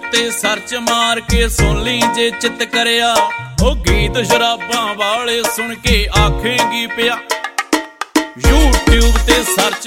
ਤੇ ਸਰਚ ਮਾਰ ਕੇ ਸੁਣ ਲਈ ਜੇ ਚਿੱਤ ਕਰਿਆ। ਉਹ ਗੀਤ ਸ਼ਰਾਬਾਂ ਵਾਲੇ ਸੁਣ ਕੇ ਆਖੇਂਗੀ ਪਿਆ। YouTube ਤੇ ਸਰਚ